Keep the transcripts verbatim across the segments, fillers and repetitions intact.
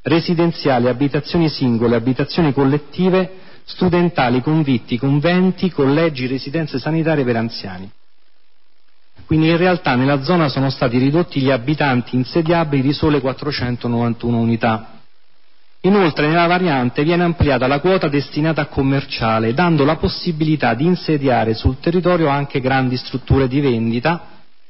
residenziali, abitazioni singole, abitazioni collettive, studentali, convitti, conventi, collegi, residenze sanitarie per anziani. Quindi in realtà nella zona sono stati ridotti gli abitanti insediabili di sole quattrocentonovantuno unità. Inoltre nella variante viene ampliata la quota destinata a commerciale, dando la possibilità di insediare sul territorio anche grandi strutture di vendita.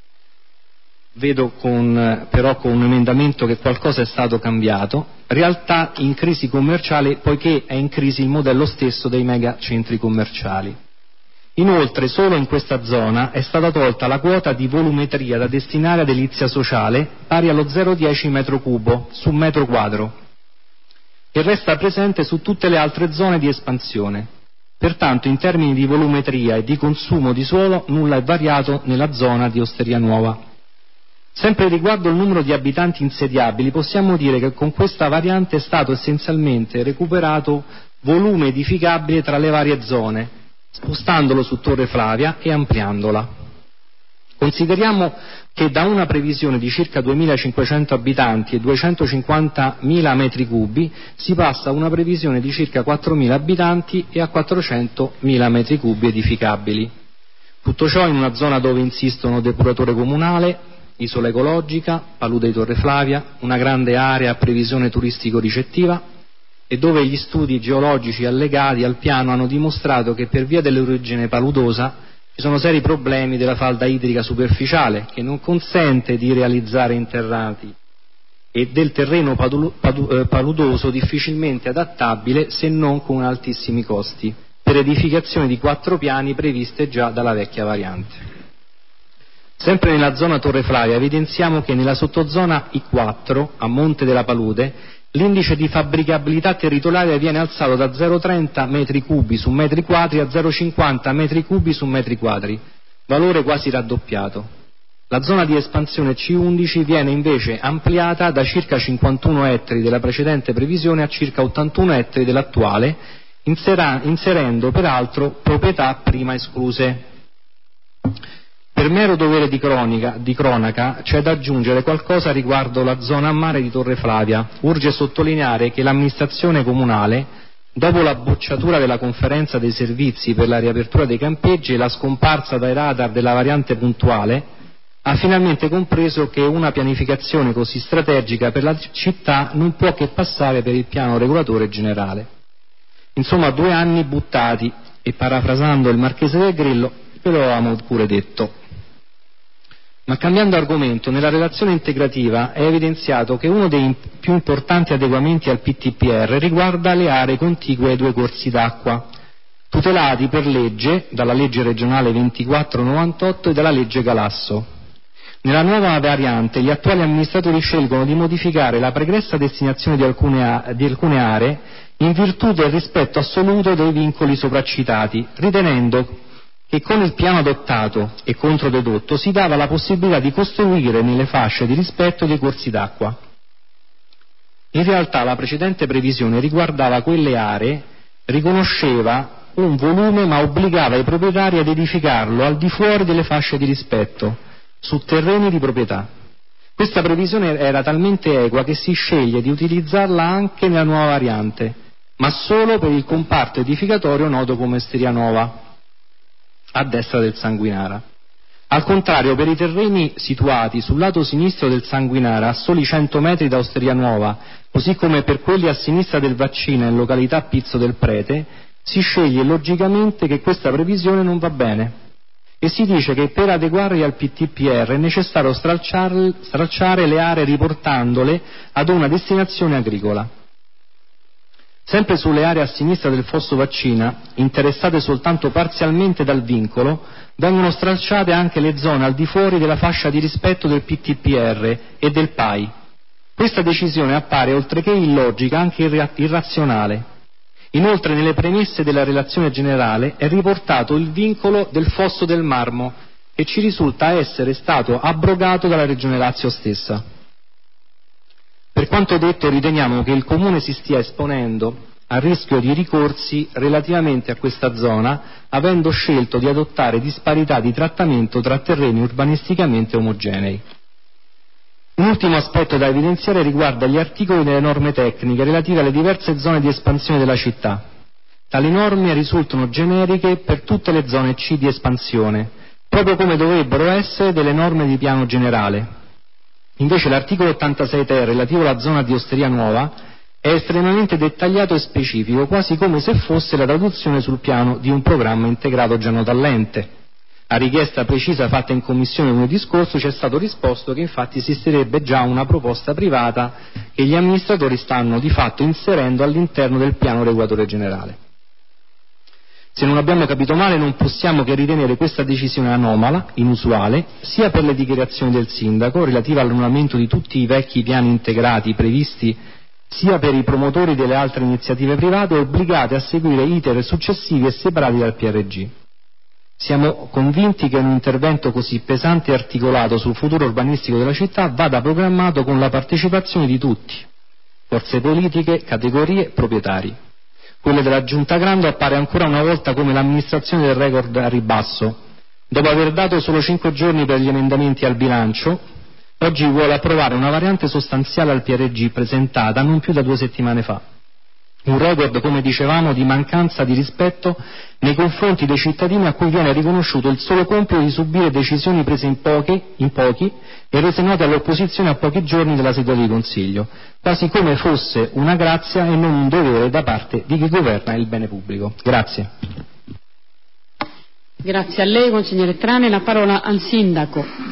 Vedo con, però con un emendamento che qualcosa è stato cambiato, realtà in crisi commerciale poiché è in crisi il modello stesso dei mega centri commerciali. Inoltre solo in questa zona è stata tolta la quota di volumetria da destinare ad edilizia sociale pari allo zero virgola dieci metro cubo su metro quadro e resta presente su tutte le altre zone di espansione. Pertanto in termini di volumetria e di consumo di suolo nulla è variato nella zona di Osteria Nuova. Sempre riguardo il numero di abitanti insediabili possiamo dire che con questa variante è stato essenzialmente recuperato volume edificabile tra le varie zone, spostandolo su Torre Flavia e ampliandola. Consideriamo che da una previsione di circa duemilacinquecento abitanti e duecentocinquantamila metri cubi si passa a una previsione di circa quattromila abitanti e a quattrocentomila metri cubi edificabili. Tutto ciò in una zona dove insistono depuratore comunale, isola ecologica, palude di Torre Flavia, una grande area a previsione turistico-ricettiva e dove gli studi geologici allegati al piano hanno dimostrato che per via dell'origine paludosa ci sono seri problemi della falda idrica superficiale che non consente di realizzare interrati e del terreno paludoso difficilmente adattabile se non con altissimi costi per edificazioni di quattro piani previste già dalla vecchia variante. Sempre nella zona Torre Flavia evidenziamo che nella sottozona I quattro a Monte della Palude l'indice di fabbricabilità territoriale viene alzato da zero virgola trenta metri cubi su metri quadri a zero virgola cinquanta metri cubi su metri quadri, valore quasi raddoppiato. La zona di espansione C undici viene invece ampliata da circa cinquantuno ettari della precedente previsione a circa ottantuno ettari dell'attuale, insera- inserendo peraltro proprietà prima escluse. Per mero dovere di, cronica, di cronaca c'è da aggiungere qualcosa riguardo la zona a mare di Torre Flavia. Urge sottolineare che l'amministrazione comunale, dopo la bocciatura della conferenza dei servizi per la riapertura dei campeggi e la scomparsa dai radar della variante puntuale, ha finalmente compreso che una pianificazione così strategica per la città non può che passare per il piano regolatore generale. Insomma, due anni buttati e, parafrasando il Marchese del Grillo, ve lo avevamo pure detto. Ma cambiando argomento, nella relazione integrativa è evidenziato che uno dei più importanti adeguamenti al P T P R riguarda le aree contigue ai due corsi d'acqua, tutelati per legge dalla legge regionale ventiquattro novantotto e dalla legge Galasso. Nella nuova variante gli attuali amministratori scelgono di modificare la pregressa destinazione di alcune, di alcune aree in virtù del rispetto assoluto dei vincoli sopracitati, ritenendo che con il piano adottato e controdedotto si dava la possibilità di costruire nelle fasce di rispetto dei corsi d'acqua. In realtà la precedente previsione riguardava quelle aree, riconosceva un volume ma obbligava i proprietari ad edificarlo al di fuori delle fasce di rispetto, su terreni di proprietà. Questa previsione era talmente equa che si sceglie di utilizzarla anche nella nuova variante, ma solo per il comparto edificatorio noto come Osteria Nuova, a destra del Sanguinara. Al contrario, per i terreni situati sul lato sinistro del Sanguinara, a soli cento metri da Osteria Nuova, così come per quelli a sinistra del Vaccina in località Pizzo del Prete, si sceglie logicamente che questa previsione non va bene e si dice che per adeguarli al P T P R è necessario stralciare le aree riportandole ad una destinazione agricola. Sempre sulle aree a sinistra del fosso Vaccina, interessate soltanto parzialmente dal vincolo, vengono stralciate anche le zone al di fuori della fascia di rispetto del P T P R e del P A I. Questa decisione appare oltre che illogica anche irra- irrazionale. Inoltre nelle premesse della relazione generale è riportato il vincolo del fosso del Marmo, che ci risulta essere stato abrogato dalla Regione Lazio stessa. Per quanto detto, riteniamo che il Comune si stia esponendo a rischio di ricorsi relativamente a questa zona, avendo scelto di adottare disparità di trattamento tra terreni urbanisticamente omogenei. Un ultimo aspetto da evidenziare riguarda gli articoli delle norme tecniche relative alle diverse zone di espansione della città. Tali norme risultano generiche per tutte le zone C di espansione, proprio come dovrebbero essere delle norme di piano generale. Invece l'articolo ottantasei ter relativo alla zona di Osteria Nuova è estremamente dettagliato e specifico, quasi come se fosse la traduzione sul piano di un programma integrato già noto all'ente. A richiesta precisa fatta in commissione lunedì scorso ci è stato risposto che infatti esisterebbe già una proposta privata che gli amministratori stanno di fatto inserendo all'interno del piano regolatore generale. Se non abbiamo capito male non possiamo che ritenere questa decisione anomala, inusuale, sia per le dichiarazioni del sindaco relative all'annullamento di tutti i vecchi piani integrati previsti, sia per i promotori delle altre iniziative private obbligate a seguire iter successivi e separati dal P R G. Siamo convinti che un intervento così pesante e articolato sul futuro urbanistico della città vada programmato con la partecipazione di tutti, forze politiche, categorie, proprietari. Quella della Giunta Grando appare ancora una volta come l'amministrazione del record a ribasso. Dopo aver dato solo cinque giorni per gli emendamenti al bilancio, oggi vuole approvare una variante sostanziale al P R G presentata non più da due settimane fa. Un record, come dicevamo, di mancanza di rispetto nei confronti dei cittadini a cui viene riconosciuto il solo compito di subire decisioni prese in pochi, in pochi e rese note all'opposizione a pochi giorni dalla seduta di Consiglio, quasi come fosse una grazia e non un dovere da parte di chi governa il bene pubblico. Grazie. Grazie a lei, consigliere Trani. La parola al sindaco.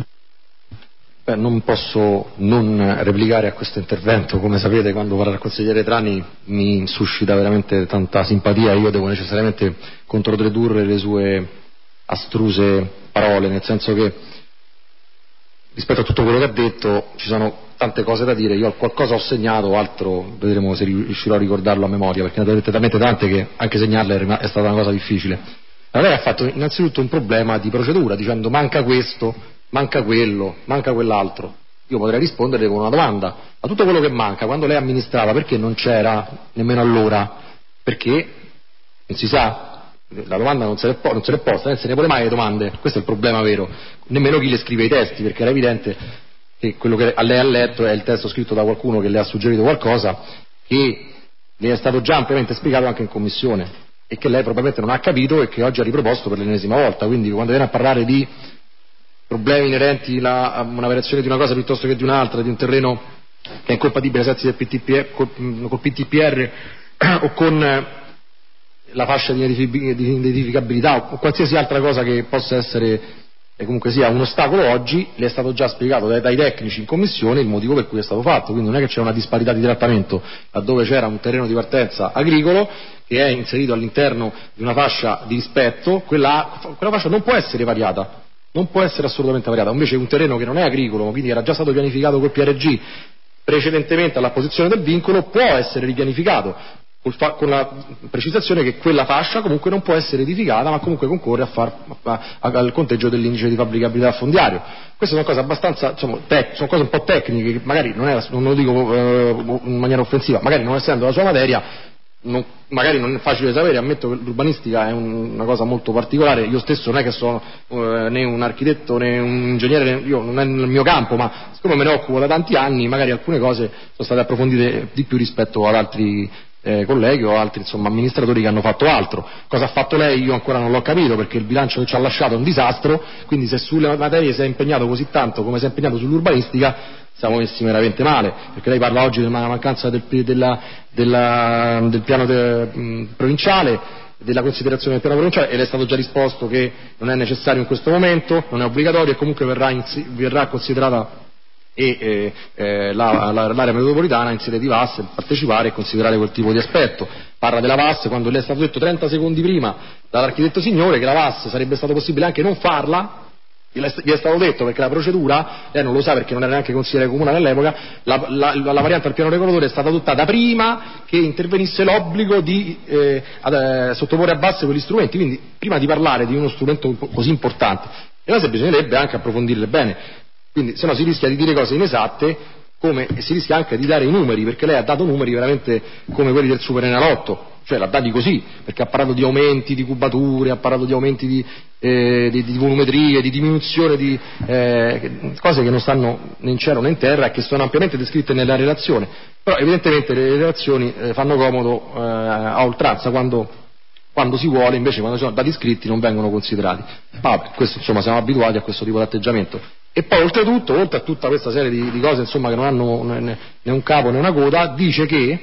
Beh, non posso non replicare a questo intervento. Come sapete, quando parla il consigliere Trani mi suscita veramente tanta simpatia. Io devo necessariamente controdurre le sue astruse parole, nel senso che rispetto a tutto quello che ha detto ci sono tante cose da dire. Io qualcosa ho segnato, altro vedremo se riuscirò a ricordarlo a memoria, perché ne avete talmente tante che anche segnarle è stata una cosa difficile. Allora lei ha fatto innanzitutto un problema di procedura, dicendo manca questo, manca quello, manca quell'altro. Io potrei risponderle con una domanda: ma tutto quello che manca, quando lei amministrava, perché non c'era nemmeno allora? Perché non si sa. La domanda non se l'è, non se l'è posta, non se ne pone mai le domande. Questo è il problema vero. Nemmeno chi le scrive i testi, perché era evidente che quello che a lei ha letto è il testo scritto da qualcuno che le ha suggerito qualcosa che le è stato già ampiamente spiegato anche in commissione e che lei probabilmente non ha capito e che oggi ha riproposto per l'ennesima volta. Quindi quando viene a parlare di problemi inerenti a una variazione di una cosa piuttosto che di un'altra, di un terreno che è incompatibile ai sensi del P T P R, col P T P R o con la fascia di identificabilità o qualsiasi altra cosa che possa essere e comunque sia un ostacolo, oggi le è stato già spiegato dai, dai tecnici in commissione il motivo per cui è stato fatto. Quindi non è che c'è una disparità di trattamento laddove c'era un terreno di partenza agricolo che è inserito all'interno di una fascia di rispetto, quella, quella fascia non può essere variata, non può essere assolutamente variata. Invece un terreno che non è agricolo, quindi era già stato pianificato col P R G precedentemente all'apposizione del vincolo, può essere ripianificato con la precisazione che quella fascia comunque non può essere edificata, ma comunque concorre a far, a, a, al conteggio dell'indice di fabbricabilità fondiario. Queste sono cose abbastanza, insomma, tec, sono cose un po' tecniche che magari non, è, non lo dico eh, in maniera offensiva, magari non essendo la sua materia, non, magari non è facile sapere. Ammetto che l'urbanistica è un, una cosa molto particolare. Io stesso non è che sono eh, né un architetto né un ingegnere, io non è nel mio campo, ma siccome me ne occupo da tanti anni, magari alcune cose sono state approfondite di più rispetto ad altri Eh, colleghi o altri insomma amministratori che hanno fatto altro. Cosa ha fatto lei io ancora non l'ho capito, perché il bilancio che ci ha lasciato è un disastro. Quindi se sulle materie si è impegnato così tanto come si è impegnato sull'urbanistica siamo messi veramente male, perché lei parla oggi della mancanza del, della, della, del piano de, mh, provinciale, della considerazione del piano provinciale, e le è stato già risposto che non è necessario in questo momento, non è obbligatorio e comunque verrà, in, verrà considerata e eh, eh, la, la, l'area metropolitana in sede di V A S partecipare e considerare quel tipo di aspetto. Parla della V A S quando le è stato detto trenta secondi prima dall'architetto Signore che la V A S sarebbe stato possibile anche non farla. Gli è stato detto perché la procedura, lei non lo sa perché non era neanche consigliere comunale all'epoca, la, la, la variante al piano regolatore è stata adottata prima che intervenisse l'obbligo di eh, ad, eh, sottoporre a V A S quegli strumenti, quindi prima di parlare di uno strumento così importante, e allora bisognerebbe anche approfondirle bene. Quindi se no si rischia di dire cose inesatte, come si rischia anche di dare i numeri, perché lei ha dato numeri veramente come quelli del Superenalotto. cioè l'ha dati così, perché ha parlato di aumenti di cubature, ha parlato di aumenti di, eh, di, di volumetrie, di diminuzione di eh, cose che non stanno né in cielo né in terra e che sono ampiamente descritte nella relazione, però evidentemente le relazioni eh, fanno comodo eh, a oltranza quando, quando si vuole, invece quando sono dati scritti non vengono considerati. Ma vabbè, questo insomma siamo abituati a questo tipo di atteggiamento. E poi oltretutto, oltre a tutta questa serie di, di cose insomma che non hanno né, né un capo né una coda, dice che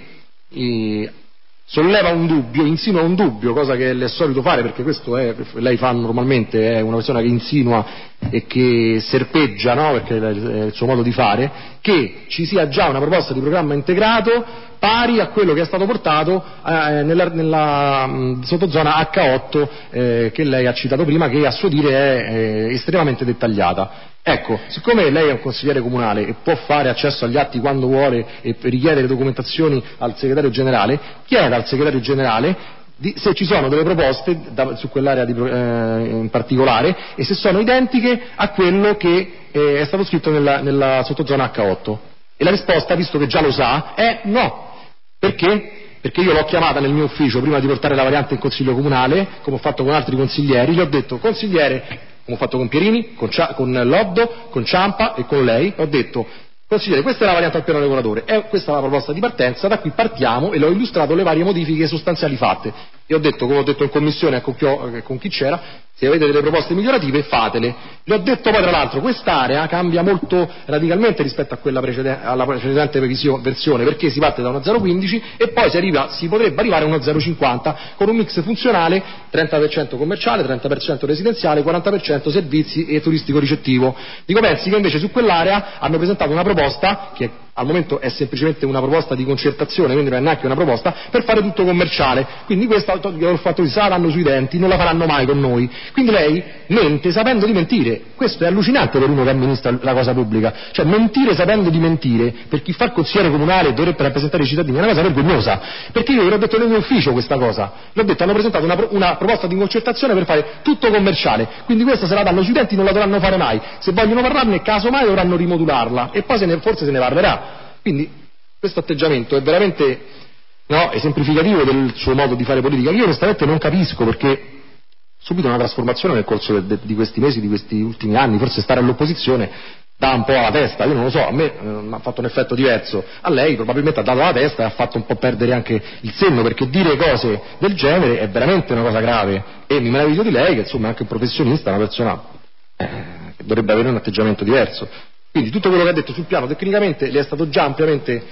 eh, solleva un dubbio, insinua un dubbio, cosa che è solito fare, perché questo è, lei fa normalmente, è una persona che insinua e che serpeggia, no? Perché è il suo modo di fare, che ci sia già una proposta di programma integrato pari a quello che è stato portato eh, nella, nella mh, sottozona acca otto eh, che lei ha citato prima, che a suo dire è eh, estremamente dettagliata. Ecco, siccome lei è un consigliere comunale e può fare accesso agli atti quando vuole e richiedere documentazioni al segretario generale, chieda al segretario generale di, se ci sono delle proposte da, su quell'area di, eh, in particolare e se sono identiche a quello che eh, è stato scritto nella, nella sottozona acca otto. E la risposta, visto che già lo sa, è no. Perché? Perché io l'ho chiamata nel mio ufficio prima di portare la variante in consiglio comunale, come ho fatto con altri consiglieri, gli ho detto: consigliere, come ho fatto con Pierini, con, Cia- con Loddo, con Ciampa e con lei, ho detto: consigliere, questa è la variante al piano regolatore, è questa la proposta di partenza, da qui partiamo, e le ho illustrato le varie modifiche sostanziali fatte. E ho detto, come ho detto in commissione con chi, ho, con chi c'era, se avete delle proposte migliorative fatele. Le ho detto poi tra l'altro, quest'area cambia molto radicalmente rispetto a quella precedente, alla precedente versione, perché si parte da uno zero virgola quindici e poi si, arriva, si potrebbe arrivare a uno zero virgola cinquanta con un mix funzionale trenta per cento commerciale, trenta per cento residenziale, quaranta per cento servizi e turistico ricettivo. Dico, pensi che invece su quell'area hanno presentato una proposta che al momento è semplicemente una proposta di concertazione, quindi non è neanche una proposta, per fare tutto commerciale. Quindi questo ho fatto di saranno sui denti, non la faranno mai con noi. Quindi lei mente sapendo di mentire. Questo è allucinante per uno che amministra la cosa pubblica. Cioè mentire sapendo di mentire, per chi fa il consigliere comunale e dovrebbe rappresentare i cittadini, è una cosa vergognosa. Perché io ve l'ho detto nel mio ufficio questa cosa. L'ho detto, hanno presentato una, una proposta di concertazione per fare tutto commerciale. Quindi questa se la danno sui denti, non la dovranno fare mai. Se vogliono parlarne, casomai dovranno rimodularla. E poi se ne, forse se ne parlerà. Quindi questo atteggiamento è veramente, no, esemplificativo del suo modo di fare politica. Io onestamente non capisco, perché subito una trasformazione nel corso de, de, di questi mesi, di questi ultimi anni, forse stare all'opposizione dà un po' alla testa, io non lo so, a me eh, ha fatto un effetto diverso, a lei probabilmente ha dato alla testa e ha fatto un po' perdere anche il senno, perché dire cose del genere è veramente una cosa grave, e mi meraviglio di lei che insomma è anche un professionista, una persona eh, che dovrebbe avere un atteggiamento diverso. Quindi tutto quello che ha detto sul piano tecnicamente le è stato già ampiamente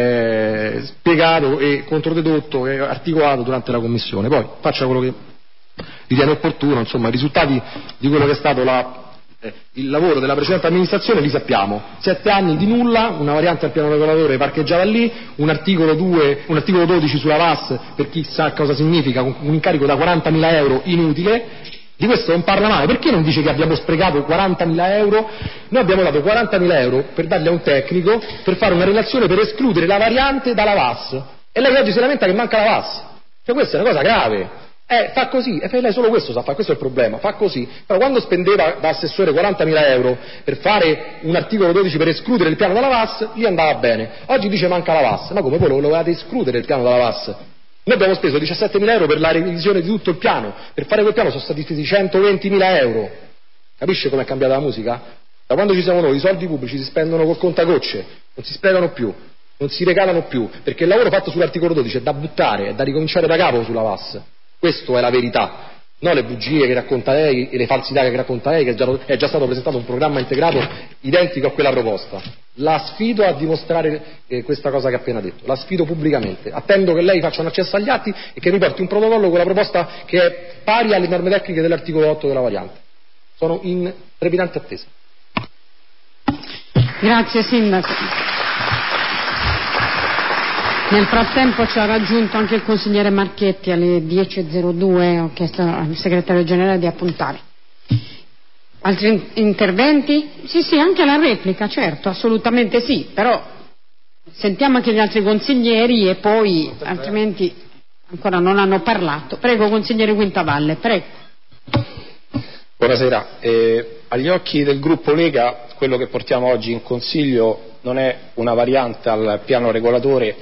eh, spiegato e controdedotto e articolato durante la commissione. Poi faccia quello che ritiene opportuno, insomma i risultati di quello che è stato la, eh, il lavoro della precedente amministrazione li sappiamo. Sette anni di nulla, una variante al piano regolatore parcheggiava lì, un articolo, due, un articolo dodici sulla V A S, per chi sa cosa significa, un incarico da quarantamila euro inutile. Di questo non parla mai. Perché non dice che abbiamo sprecato quarantamila euro? Noi abbiamo dato quarantamila euro per dargli a un tecnico per fare una relazione per escludere la variante dalla V A S, e lei oggi si lamenta che manca la V A S. Cioè questa è una cosa grave. Eh, fa così, e lei solo questo sa fare, questo è il problema, fa così. Però quando spendeva da assessore quarantamila euro per fare un articolo dodici per escludere il piano dalla V A S, gli andava bene. Oggi dice manca la V A S, ma come voi lo volevate escludere il piano dalla V A S? Noi abbiamo speso diciassettemila euro per la revisione di tutto il piano, per fare quel piano sono stati spesi centoventimila euro. Capisce com'è cambiata la musica? Da quando ci siamo noi i soldi pubblici si spendono col contagocce, non si sprecano più, non si regalano più, perché il lavoro fatto sull'articolo dodici è da buttare, è da ricominciare da capo sulla V A S. Questa è la verità. No, le bugie che racconta lei e le falsità che racconta lei, che è già, è già stato presentato un programma integrato identico a quella proposta. La sfido a dimostrare eh, questa cosa che ha appena detto, la sfido pubblicamente. Attendo che lei faccia un accesso agli atti e che mi porti un protocollo con la proposta che è pari alle norme tecniche dell'articolo otto della variante. Sono in trepidante attesa. Grazie Sindaco. Nel frattempo ci ha raggiunto anche il consigliere Marchetti alle dieci e zero due, ho chiesto al segretario generale di appuntare. Altri interventi? Sì, sì, anche la replica, certo, assolutamente sì, però sentiamo anche gli altri consiglieri e poi altrimenti ancora non hanno parlato. Prego, consigliere Quintavalle, prego. Buonasera, eh, agli occhi del gruppo Lega quello che portiamo oggi in Consiglio non è una variante al piano regolatore,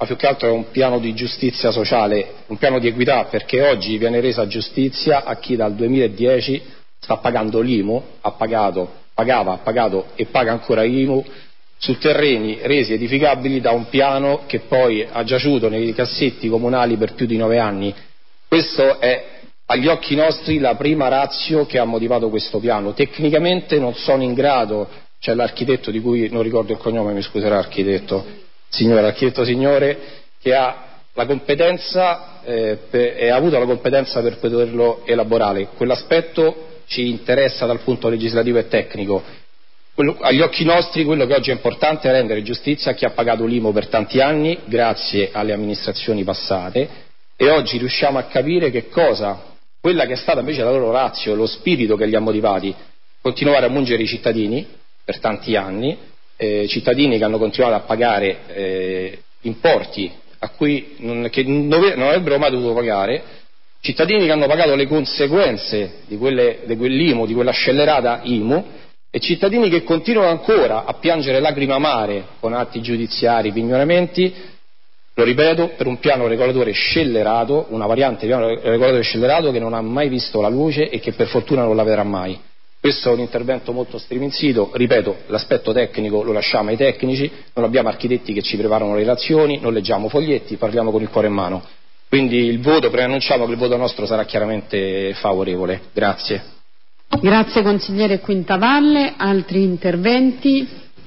ma più che altro è un piano di giustizia sociale, un piano di equità, perché oggi viene resa giustizia a chi dal duemiladieci sta pagando l'I M U, ha pagato, pagava, ha pagato e paga ancora l'I M U su terreni resi edificabili da un piano che poi ha giaciuto nei cassetti comunali per più di nove anni. Questo è agli occhi nostri la prima ratio che ha motivato questo piano. Tecnicamente non sono in grado, c'è l'architetto di cui non ricordo il cognome, mi scuserà architetto, signore, architetto signore, che ha la competenza eh, per, e ha avuto la competenza per poterlo elaborare. Quell'aspetto ci interessa dal punto legislativo e tecnico. Quello, agli occhi nostri quello che oggi è importante è rendere giustizia a chi ha pagato l'I M U per tanti anni grazie alle amministrazioni passate, e oggi riusciamo a capire che cosa, quella che è stata invece la loro ratio, lo spirito che li ha motivati, continuare a mungere i cittadini per tanti anni, eh, cittadini che hanno continuato a pagare eh, importi a cui non, che non avrebbero mai dovuto pagare, cittadini che hanno pagato le conseguenze di, quelle, di quell'I M U, di quella scellerata I M U, e cittadini che continuano ancora a piangere lacrime amare con atti giudiziari, pignoramenti, lo ripeto, per un piano regolatore scellerato, una variante di piano regolatore scellerato che non ha mai visto la luce e che per fortuna non la vedrà mai. Questo è un intervento molto striminzito, ripeto, l'aspetto tecnico lo lasciamo ai tecnici, non abbiamo architetti che ci preparano le relazioni, non leggiamo foglietti, parliamo con il cuore in mano. Quindi il voto, preannunciamo che il voto nostro sarà chiaramente favorevole. Grazie. Grazie consigliere Quintavalle. Altri interventi?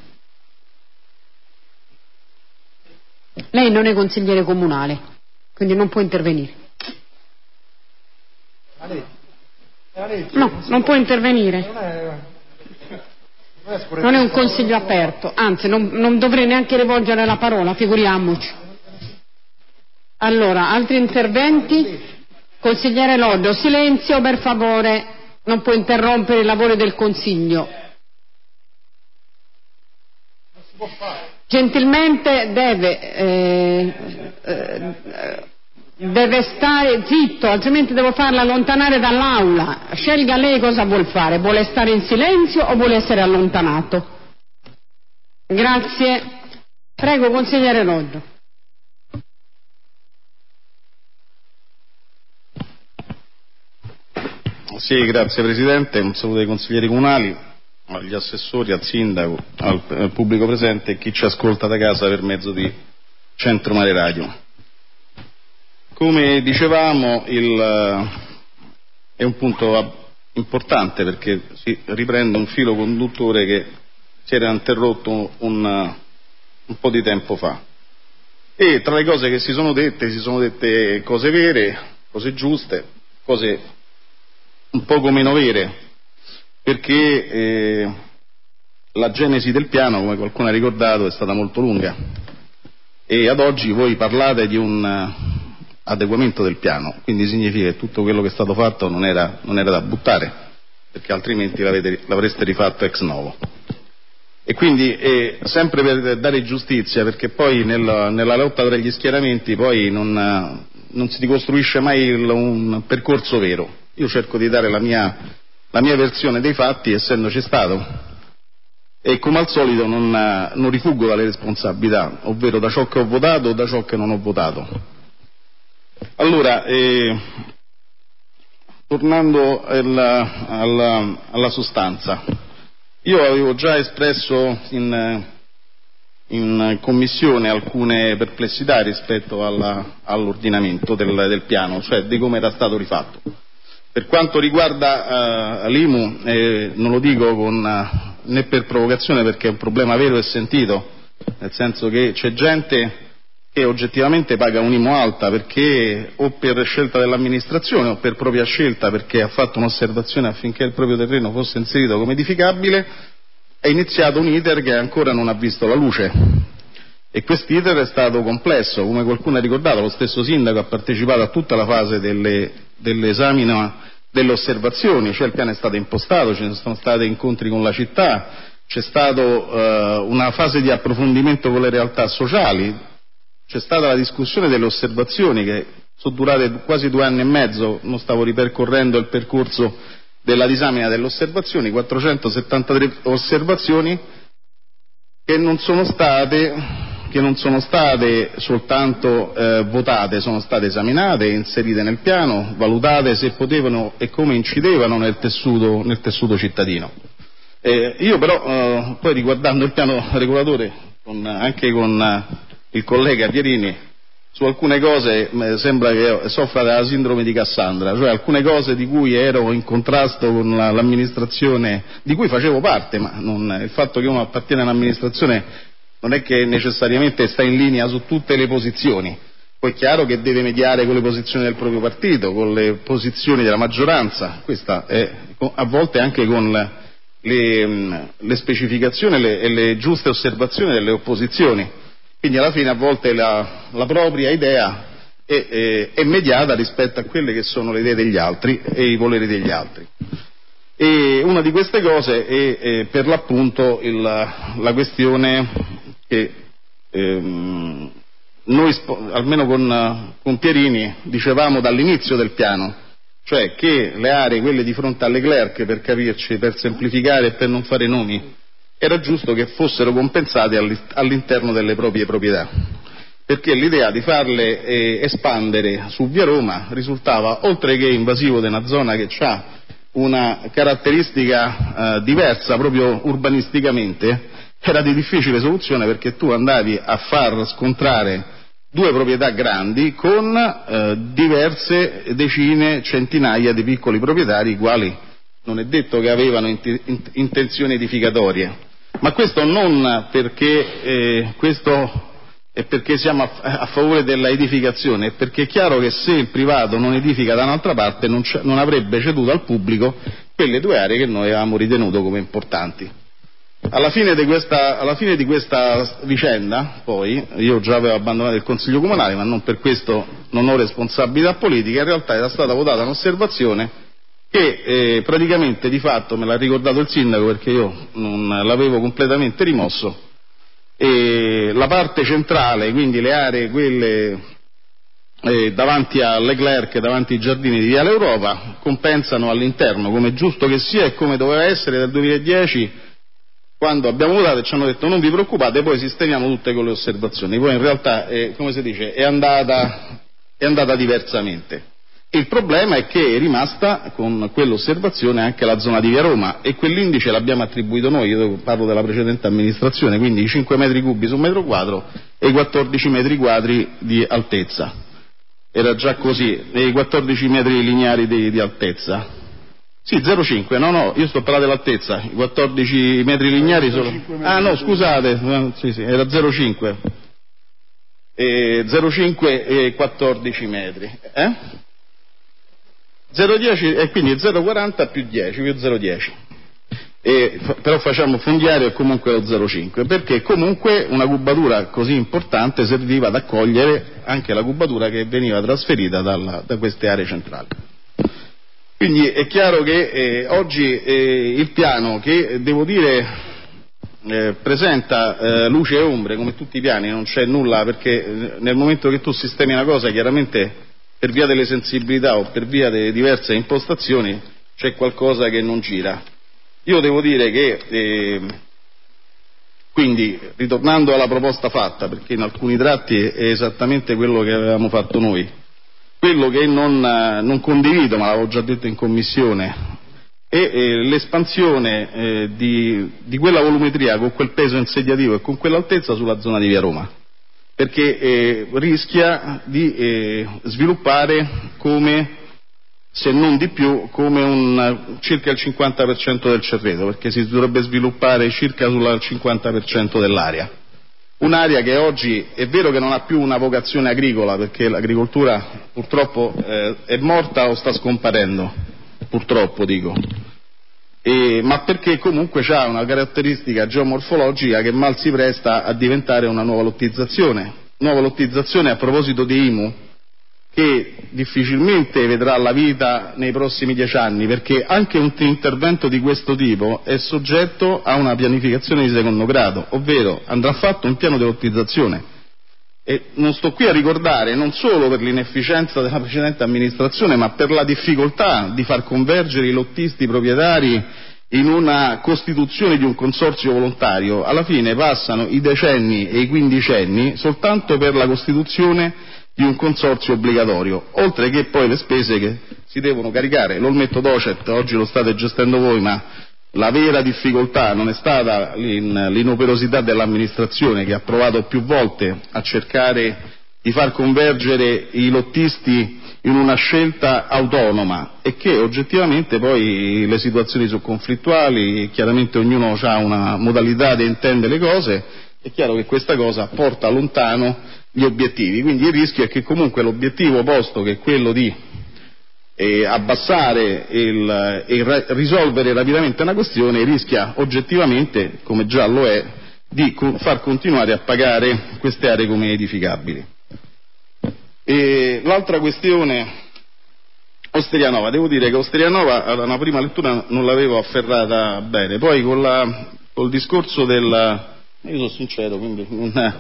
Lei non è consigliere comunale, quindi non può intervenire. No, non può intervenire. Non è un consiglio aperto, anzi non, non dovrei neanche rivolgere la parola, figuriamoci. Allora, altri interventi? Consigliere Loddo, silenzio per favore. Non può interrompere i lavori del Consiglio. Gentilmente deve, eh, eh, deve stare zitto, altrimenti devo farla allontanare dall'aula. Scelga lei cosa vuol fare, vuole stare in silenzio o vuole essere allontanato? Grazie. Prego, consigliere Loddo. Sì, grazie Presidente, un saluto ai consiglieri comunali, agli assessori, al sindaco, al, al pubblico presente e chi ci ascolta da casa per mezzo di Centro Mare Radio. Come dicevamo, il, è un punto importante perché si riprende un filo conduttore che si era interrotto un, un po' di tempo fa. E tra le cose che si sono dette, si sono dette cose vere, cose giuste, cose un poco meno vere, perché eh, la genesi del piano, come qualcuno ha ricordato, è stata molto lunga e ad oggi voi parlate di un uh, adeguamento del piano, quindi significa che tutto quello che è stato fatto non era, non era da buttare, perché altrimenti l'avreste rifatto ex novo. E quindi eh, sempre per dare giustizia, perché poi nella, nella lotta tra gli schieramenti poi non, uh, non si ricostruisce mai il, un percorso vero. Io cerco di dare la mia, la mia versione dei fatti, essendoci stato, e come al solito non, non rifuggo dalle responsabilità, ovvero da ciò che ho votato o da ciò che non ho votato. Allora, eh, tornando alla, alla, alla sostanza, io avevo già espresso in, in commissione alcune perplessità rispetto alla, all'ordinamento del, del piano, cioè di come era stato rifatto. Per quanto riguarda uh, l'I M U, eh, non lo dico con, uh, né per provocazione, perché è un problema vero e sentito, nel senso che c'è gente che oggettivamente paga un'I M U alta perché o per scelta dell'amministrazione o per propria scelta, perché ha fatto un'osservazione affinché il proprio terreno fosse inserito come edificabile, è iniziato un iter che ancora non ha visto la luce. E quest'iter è stato complesso, come qualcuno ha ricordato, lo stesso sindaco ha partecipato a tutta la fase delle, dell'esame delle osservazioni, cioè il piano è stato impostato, ci sono stati incontri con la città, c'è stata eh, una fase di approfondimento con le realtà sociali, c'è stata la discussione delle osservazioni che sono durate quasi due anni e mezzo, non stavo ripercorrendo il percorso della disamina delle osservazioni, quattrocentosettantatré osservazioni che non sono state che non sono state soltanto eh, votate, sono state esaminate, inserite nel piano, valutate se potevano e come incidevano nel tessuto, nel tessuto cittadino. Eh, io però, eh, poi riguardando il piano regolatore, con, anche con eh, il collega Pierini, su alcune cose eh, sembra che soffra della sindrome di Cassandra, cioè alcune cose di cui ero in contrasto con la, l'amministrazione, di cui facevo parte, ma non, il fatto che uno appartiene all'amministrazione non è che necessariamente sta in linea su tutte le posizioni. Poi è chiaro che deve mediare con le posizioni del proprio partito, con le posizioni della maggioranza, questa è a volte anche con le, le, le specificazioni e le, e le giuste osservazioni delle opposizioni. Quindi alla fine a volte la, la propria idea è, è, è mediata rispetto a quelle che sono le idee degli altri e i voleri degli altri. E una di queste cose è, è per l'appunto il, la questione che ehm, noi, almeno con, con Pierini, dicevamo dall'inizio del piano, cioè che le aree, quelle di fronte alle Clerc, per capirci, per semplificare e per non fare nomi, era giusto che fossero compensate all'interno delle proprie proprietà, perché l'idea di farle eh, espandere su via Roma risultava, oltre che invasivo di una zona che ha una caratteristica eh, diversa proprio urbanisticamente, era di difficile soluzione, perché tu andavi a far scontrare due proprietà grandi con eh, diverse decine, centinaia di piccoli proprietari, i quali non è detto che avevano int- int- intenzioni edificatorie. Ma questo non perché eh, questo è perché siamo a, a favore della edificazione, è perché è chiaro che se il privato non edifica da un'altra parte non, non avrebbe ceduto al pubblico quelle due aree che noi avevamo ritenuto come importanti. Alla fine di questa, alla fine di questa vicenda, poi, io già avevo abbandonato il Consiglio Comunale, ma non per questo non ho responsabilità politica, in realtà era stata votata un'osservazione che eh, praticamente di fatto, me l'ha ricordato il sindaco perché io non l'avevo completamente rimosso, e la parte centrale, quindi le aree quelle eh, davanti alle Clerc, davanti ai giardini di Viale Europa, compensano all'interno, come è giusto che sia e come doveva essere dal duemiladieci, quando abbiamo votato e ci hanno detto non vi preoccupate, poi sistemiamo tutte con le osservazioni. Poi in realtà, è, come si dice, è andata, è andata diversamente. Il problema è che è rimasta con quell'osservazione anche la zona di Via Roma, e quell'indice l'abbiamo attribuito noi, io parlo della precedente amministrazione, quindi i cinque metri cubi su metro quadro e i quattordici metri quadri di altezza. Era già così, e i quattordici metri lineari di, di altezza. Sì, zero virgola cinque, no, no, io sto parlando dell'altezza, i quattordici metri lineari sono... Ah no, scusate, sì, sì, era zero virgola cinque. E zero virgola cinque e quattordici metri. Eh? zero virgola dieci, e quindi zero virgola quaranta più dieci, più zero virgola dieci. E, però facciamo fondiario e comunque lo zero virgola cinque, perché comunque una cubatura così importante serviva ad accogliere anche la cubatura che veniva trasferita dalla, da queste aree centrali. Quindi è chiaro che eh, oggi eh, il piano, che devo dire eh, presenta eh, luce e ombre come tutti i piani, non c'è nulla, perché nel momento che tu sistemi una cosa, chiaramente per via delle sensibilità o per via delle diverse impostazioni c'è qualcosa che non gira. Io devo dire che eh, quindi, ritornando alla proposta fatta, perché in alcuni tratti è esattamente quello che avevamo fatto noi, quello che non, non condivido, ma l'avevo già detto in commissione, è eh, l'espansione eh, di, di quella volumetria con quel peso insediativo e con quell'altezza sulla zona di Via Roma, perché eh, rischia di eh, sviluppare come, se non di più, come un, circa il cinquanta per cento del Cerreto, perché si dovrebbe sviluppare circa sul cinquanta per cento dell'area. Un'area che oggi è vero che non ha più una vocazione agricola, perché l'agricoltura purtroppo eh, è morta o sta scomparendo, purtroppo dico, e, ma perché comunque ha una caratteristica geomorfologica che mal si presta a diventare una nuova lottizzazione. Nuova lottizzazione, a proposito di I M U, che difficilmente vedrà la vita nei prossimi dieci anni, perché anche un intervento di questo tipo è soggetto a una pianificazione di secondo grado, ovvero andrà fatto un piano di lottizzazione. E non sto qui a ricordare, non solo per l'inefficienza della precedente amministrazione, ma per la difficoltà di far convergere i lottisti proprietari in una costituzione di un consorzio volontario, alla fine passano i decenni e i quindicenni soltanto per la costituzione di un consorzio obbligatorio, oltre che poi le spese che si devono caricare. L'Olmetto Docet oggi lo state gestendo voi, ma la vera difficoltà non è stata l'inoperosità dell'amministrazione, che ha provato più volte a cercare di far convergere i lottisti in una scelta autonoma, e che oggettivamente poi le situazioni sono conflittuali, chiaramente ognuno ha una modalità di intendere le cose, è chiaro che questa cosa porta lontano gli obiettivi, quindi il rischio è che comunque l'obiettivo posto, che è quello di eh, abbassare il, e ra- risolvere rapidamente una questione, rischia oggettivamente, come già lo è, di co- far continuare a pagare queste aree come edificabili. E l'altra questione, Osterianova, devo dire che Osterianova alla una prima lettura non l'avevo afferrata bene, poi con la, col discorso del, io sono sincero, quindi non,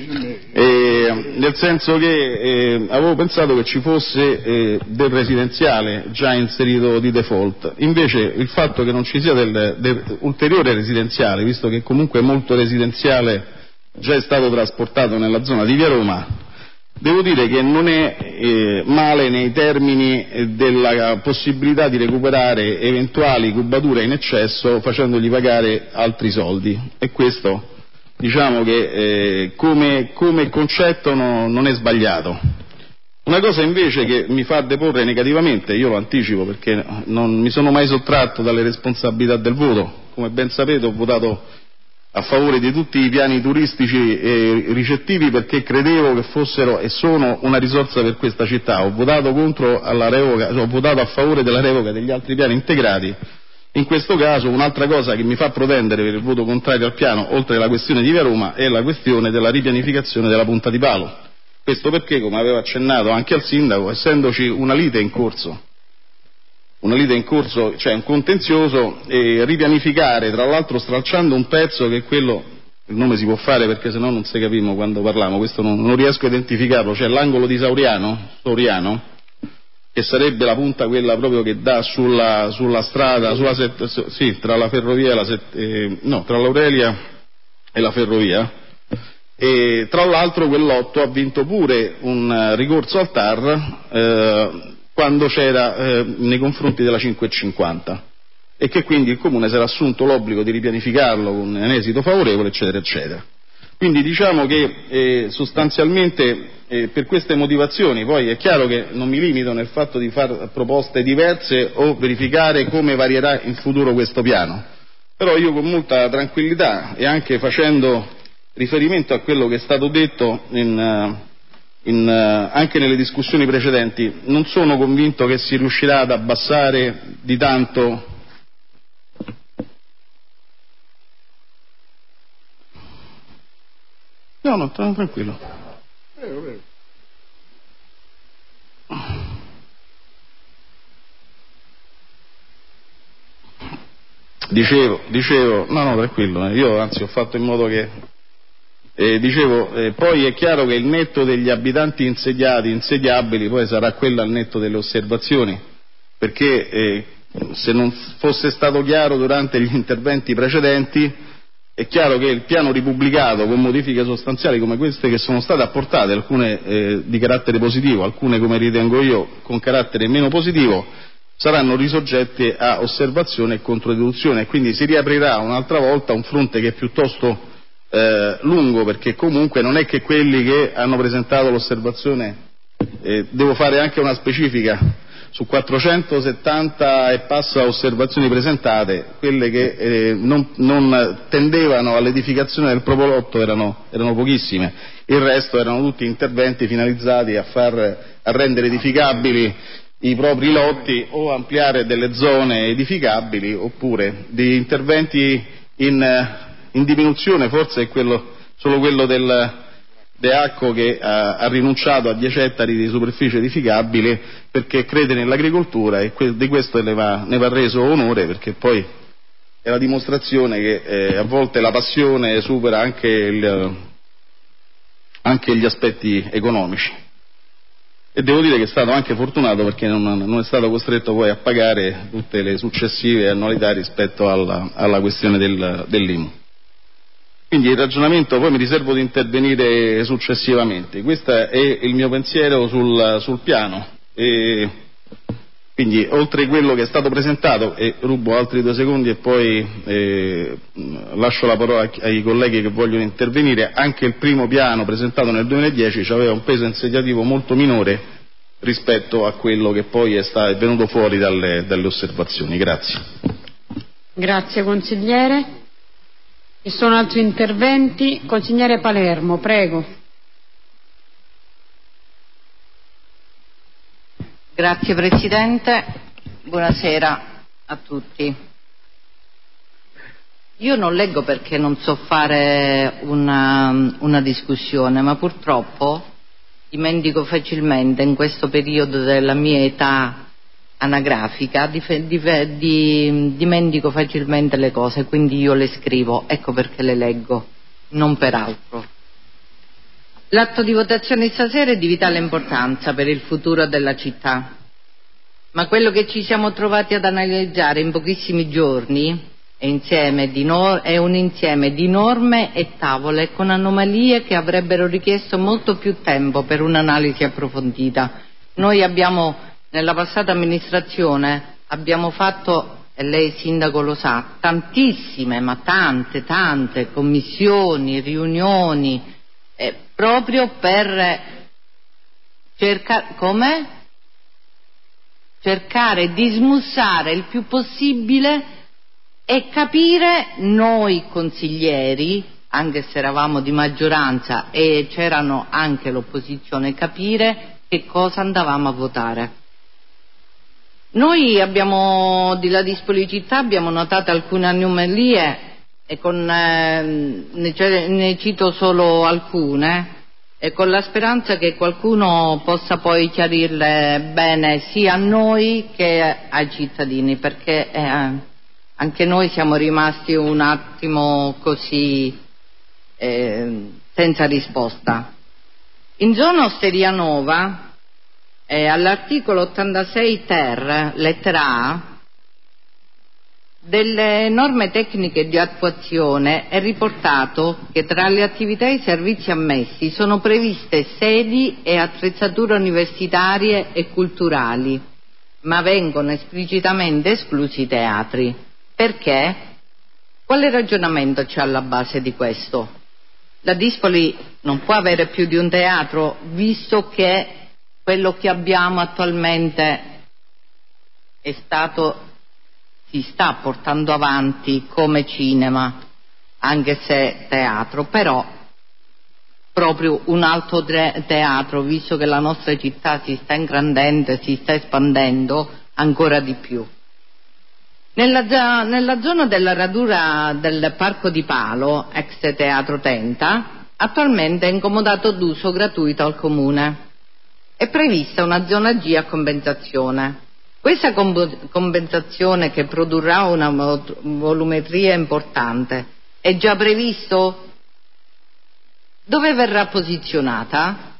eh, nel senso che eh, avevo pensato che ci fosse eh, del residenziale già inserito di default, invece il fatto che non ci sia del, del ulteriore residenziale, visto che comunque molto residenziale già è stato trasportato nella zona di Via Roma, devo dire che non è eh, male nei termini eh, della possibilità di recuperare eventuali cubature in eccesso facendogli pagare altri soldi, e questo diciamo che eh, come, come concetto no, non è sbagliato. Una cosa invece che mi fa deporre negativamente, io lo anticipo perché non mi sono mai sottratto dalle responsabilità del voto, come ben sapete ho votato a favore di tutti i piani turistici e ricettivi perché credevo che fossero e sono una risorsa per questa città. Ho votato contro alla revoca, ho votato a favore della revoca degli altri piani integrati. In questo caso un'altra cosa che mi fa protendere per il voto contrario al piano, oltre alla questione di Via Roma, è la questione della ripianificazione della Punta di Palo. Questo perché, come aveva accennato anche al sindaco, essendoci una lite in corso una lite in corso, cioè un contenzioso, e ripianificare, tra l'altro stralciando un pezzo che è quello, il nome si può fare perché sennò non si capimmo quando parliamo, questo non, non riesco a identificarlo, cioè l'angolo di Sauriano, Soriano, che sarebbe la punta quella proprio che dà sulla, sulla strada, sulla set, sì, tra la ferrovia e la set, eh, no, tra l'Aurelia e la ferrovia, e tra l'altro quell'otto ha vinto pure un ricorso al T A R eh, quando c'era eh, nei confronti della cinquecentocinquanta, e che quindi il Comune si era assunto l'obbligo di ripianificarlo con un esito favorevole, eccetera, eccetera. Quindi diciamo che eh, sostanzialmente eh, per queste motivazioni, poi è chiaro che non mi limito nel fatto di fare proposte diverse o verificare come varierà in futuro questo piano, però io con molta tranquillità e anche facendo riferimento a quello che è stato detto in... Uh, In, uh, anche nelle discussioni precedenti, non sono convinto che si riuscirà ad abbassare di tanto no no tranquillo dicevo dicevo no no tranquillo io anzi ho fatto in modo che Eh, dicevo, eh, poi è chiaro che il netto degli abitanti insediati, insediabili, poi sarà quello al netto delle osservazioni, perché eh, se non fosse stato chiaro durante gli interventi precedenti, è chiaro che il piano ripubblicato con modifiche sostanziali come queste che sono state apportate, alcune eh, di carattere positivo, alcune come ritengo io con carattere meno positivo, saranno risoggette a osservazione e controdeduzione, e quindi si riaprirà un'altra volta un fronte che è piuttosto Eh, lungo, perché comunque non è che quelli che hanno presentato l'osservazione, eh, devo fare anche una specifica, su quattrocentosettanta e passa osservazioni presentate, quelle che eh, non, non tendevano all'edificazione del propolotto erano, erano pochissime, il resto erano tutti interventi finalizzati a, far, a rendere edificabili i propri lotti o ampliare delle zone edificabili, oppure di interventi in in diminuzione, forse è quello, solo quello del De Acco che ha, ha rinunciato a dieci ettari di superficie edificabile perché crede nell'agricoltura, e que- di questo ne va, ne va reso onore, perché poi è la dimostrazione che eh, a volte la passione supera anche, il, anche gli aspetti economici. e devo dire che è stato anche fortunato perché non, non è stato costretto poi a pagare tutte le successive annualità rispetto alla, alla questione del, dell'I M U. Quindi il ragionamento, poi mi riservo di intervenire successivamente. Questo è il mio pensiero sul, sul piano. E quindi, oltre a quello che è stato presentato, e rubo altri due secondi e poi eh, lascio la parola ai colleghi che vogliono intervenire, anche il primo piano presentato nel duemiladieci aveva un peso insediativo molto minore rispetto a quello che poi è, sta, è venuto fuori dalle, dalle osservazioni. Grazie. Grazie consigliere. Ci sono altri interventi? Consigliere Palermo, prego. Grazie Presidente, buonasera a tutti. Io non leggo perché non so fare una, una discussione, ma purtroppo dimentico facilmente in questo periodo della mia età anagrafica, di, di, di, dimentico facilmente le cose, quindi io le scrivo, ecco perché le leggo, non per altro. L'atto di votazione stasera è di vitale importanza per il futuro della città, ma quello che ci siamo trovati ad analizzare in pochissimi giorni è, insieme di no- è un insieme di norme e tavole con anomalie che avrebbero richiesto molto più tempo per un'analisi approfondita. Noi abbiamo nella passata amministrazione abbiamo fatto, e lei Sindaco lo sa, tantissime, ma tante, tante commissioni, riunioni, eh, proprio per cercare, come? cercare di smussare il più possibile e capire noi consiglieri, anche se eravamo di maggioranza e c'erano anche l'opposizione, capire che cosa andavamo a votare. Noi abbiamo, di la disponibilità, abbiamo notato alcune anomalie e con, eh, ne, ne cito solo alcune e con la speranza che qualcuno possa poi chiarirle bene sia a noi che ai cittadini, perché eh, anche noi siamo rimasti un attimo così eh, senza risposta. In zona Osteria Nova, Eh, all'articolo ottantasei ter, lettera A, delle norme tecniche di attuazione è riportato che tra le attività e i servizi ammessi sono previste sedi e attrezzature universitarie e culturali, ma vengono esplicitamente esclusi i teatri. Perché? Quale ragionamento c'è alla base di questo? La Dispoli non può avere più di un teatro, visto che quello che abbiamo attualmente è stato, si sta portando avanti come cinema, anche se teatro, però proprio un altro teatro, visto che la nostra città si sta ingrandendo e si sta espandendo ancora di più. Nella, nella zona della radura del Parco di Palo, ex Teatro Tenta, attualmente è incomodato d'uso gratuito al Comune. È prevista una zona G a compensazione. Questa compensazione, che produrrà una volumetria importante, è già previsto? Dove verrà posizionata?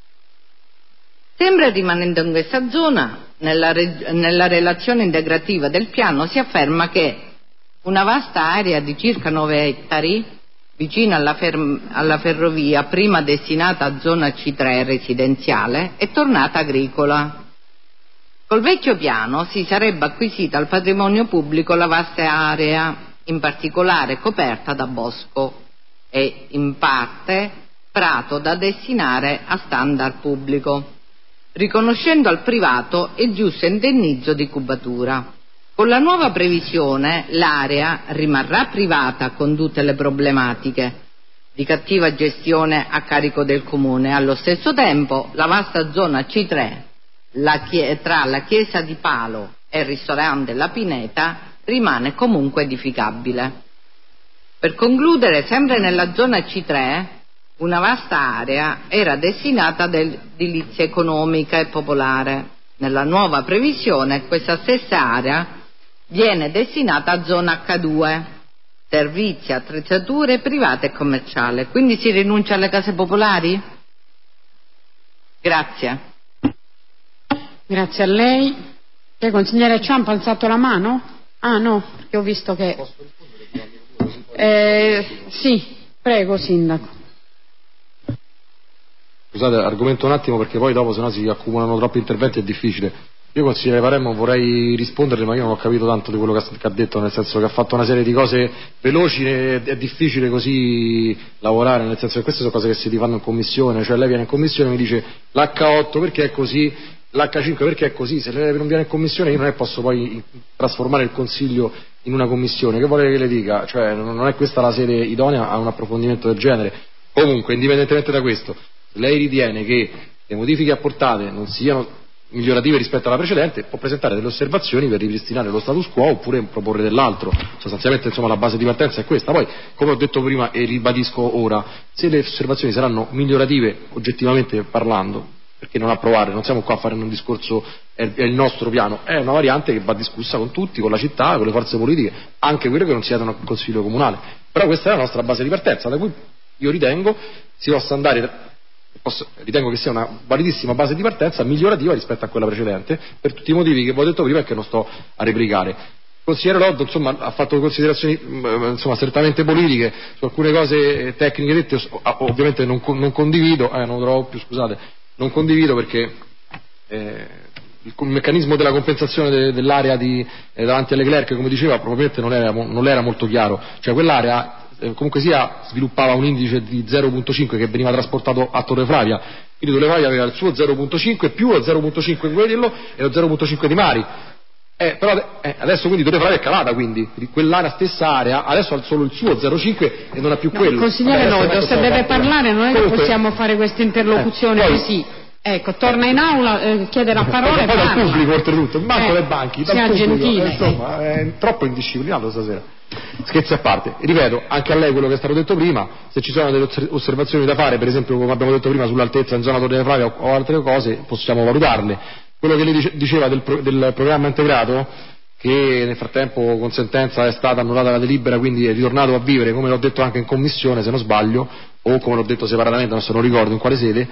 Sempre rimanendo in questa zona, nella, nella relazione integrativa del piano si afferma che una vasta area di circa nove ettari vicino alla, fer- alla ferrovia, prima destinata a zona C tre residenziale, è tornata agricola. Col vecchio piano si sarebbe acquisita al patrimonio pubblico la vasta area, in particolare coperta da bosco e in parte prato da destinare a standard pubblico, riconoscendo al privato il giusto indennizzo di cubatura. Con la nuova previsione l'area rimarrà privata con tutte le problematiche di cattiva gestione a carico del Comune. Allo stesso tempo la vasta zona C tre la chie- tra la chiesa di Palo e il ristorante La Pineta rimane comunque edificabile. Per concludere, sempre nella zona C tre una vasta area era destinata ad edilizia economica e popolare. Nella nuova previsione questa stessa area viene destinata a zona H due, servizi, attrezzature private e commerciali. Quindi si rinuncia alle case popolari? Grazie. Grazie a lei. Il consigliere Ciampa ha alzato la mano? Ah no, perché ho visto che... Eh, sì, prego Sindaco. Scusate, argomento un attimo perché poi dopo se no si accumulano troppi interventi, è difficile. Io consigliere Palermo vorrei risponderle, ma io non ho capito tanto di quello che ha detto, nel senso che ha fatto una serie di cose veloci, è difficile così lavorare, nel senso che queste sono cose che si rifanno in commissione, cioè lei viene in commissione e mi dice l'H otto perché è così, l'H cinque perché è così, se lei non viene in commissione io non è posso poi trasformare il consiglio in una commissione, che vuole che le dica? Cioè non è questa la sede idonea a un approfondimento del genere. Comunque, indipendentemente da questo, se lei ritiene che le modifiche apportate non siano migliorative rispetto alla precedente, può presentare delle osservazioni per ripristinare lo status quo oppure proporre dell'altro. Sostanzialmente insomma la base di partenza è questa. Poi, come ho detto prima e ribadisco ora, se le osservazioni saranno migliorative oggettivamente parlando, perché non approvare? Non siamo qua a fare un discorso, è, è il nostro piano, è una variante che va discussa con tutti, con la città, con le forze politiche, anche quelle che non siedono al Consiglio Comunale. Però questa è la nostra base di partenza, da cui io ritengo si possa andare. Posso, ritengo che sia una validissima base di partenza migliorativa rispetto a quella precedente per tutti i motivi che vi ho detto prima e che non sto a replicare. Il consigliere Loddo insomma, ha fatto considerazioni insomma, strettamente politiche su alcune cose tecniche dette, ovviamente non, non condivido, eh, non lo trovo più, scusate, non condivido perché eh, il meccanismo della compensazione de, dell'area di, eh, davanti alle Clerche, come diceva, probabilmente non era, non era molto chiaro, cioè quell'area comunque sia sviluppava un indice di zero virgola cinque che veniva trasportato a Torre Flavia, quindi Torre Flavia aveva il suo zero virgola cinque più lo zero virgola cinque di quello e lo zero virgola cinque di Mari, eh, però eh, adesso quindi Torre Flavia è calata, quindi quell'area stessa area adesso ha solo il suo zero virgola cinque e non ha più no, quello. Consigliere Loddo, se deve parlare non è comunque, che possiamo fare questa interlocuzione eh, poi, così. Ecco, torna in aula, eh, chiede la parola e poi parla. dal pubblico oltretutto, manco eh, dai banchi, dal sia pubblico, gentile, eh, insomma, eh. è troppo indisciplinato stasera. Scherzi a parte, ripeto, anche a lei quello che è stato detto prima, se ci sono delle osservazioni da fare, per esempio come abbiamo detto prima sull'altezza in zona Torre Flavia o, o altre cose, possiamo valutarle. Quello che lei diceva del, pro, del programma integrato, che nel frattempo con sentenza è stata annullata la delibera, quindi è ritornato a vivere, come l'ho detto anche in commissione se non sbaglio, o come l'ho detto separatamente, adesso non ricordo in quale sede.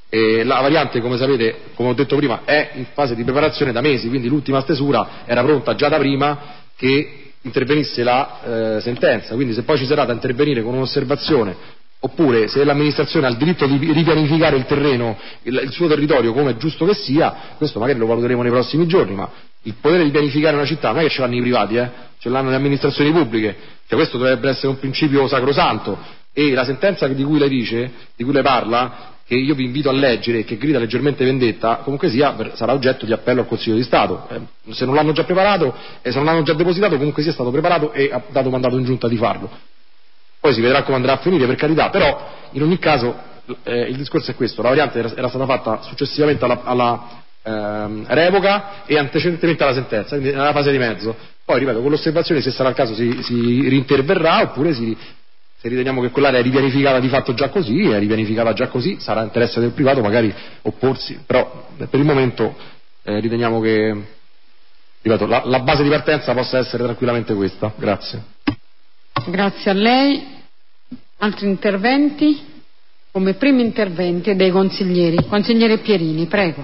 E la variante, come sapete, come ho detto prima, è in fase di preparazione da mesi, quindi l'ultima stesura era pronta già da prima che intervenisse la eh, sentenza, quindi se poi ci sarà da intervenire con un'osservazione oppure se l'amministrazione ha il diritto di ripianificare il terreno, il, il suo territorio come è giusto che sia, questo magari lo valuteremo nei prossimi giorni, ma il potere di pianificare una città non è che ce l'hanno i privati, eh? Ce l'hanno le amministrazioni pubbliche, cioè questo dovrebbe essere un principio sacrosanto e la sentenza di cui lei dice, di cui lei parla, che io vi invito a leggere e che grida leggermente vendetta, comunque sia sarà oggetto di appello al Consiglio di Stato, eh, se non l'hanno già preparato e se non l'hanno già depositato comunque sia stato preparato e ha dato mandato in giunta di farlo, poi si vedrà come andrà a finire per carità, però in ogni caso eh, il discorso è questo, la variante era, era stata fatta successivamente alla, alla ehm, revoca e antecedentemente alla sentenza, quindi nella fase di mezzo, poi ripeto con l'osservazione se sarà il caso si, si rinterverrà oppure si se riteniamo che quell'area è ripianificata di fatto già così, è ripianificata già così, sarà interesse del privato magari opporsi, però per il momento eh, riteniamo che ripeto, la, la base di partenza possa essere tranquillamente questa. Grazie. Grazie a lei. Altri interventi? Come primi interventi dei consiglieri. Consigliere Pierini, prego.